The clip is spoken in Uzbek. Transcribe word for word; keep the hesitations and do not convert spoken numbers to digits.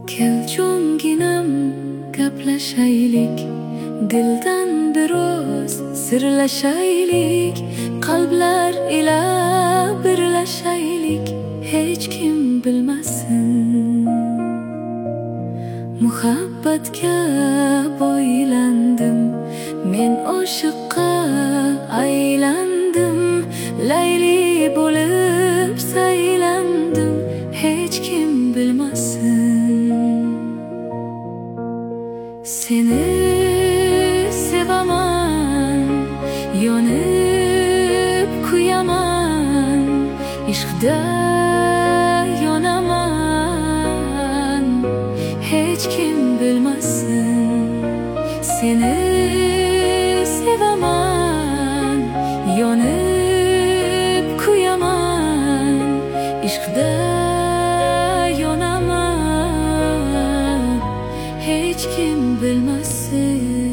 Kelcho'ngginam gaplashaylik, dildan biroz sirlashaylik, qalblar ila birlashaylik, hech kim bilmasin. Muhabbatga boylandim, men oshiqqa aylandim, layli bo'lib saylandim, hech kim bilmasin. Seni sevaman, yonib kuyaman, ishqda yonaman, hech kim bilmasin. Seni sevaman, yonib kuyaman, ishqda yonaman, hech kim bilmasin.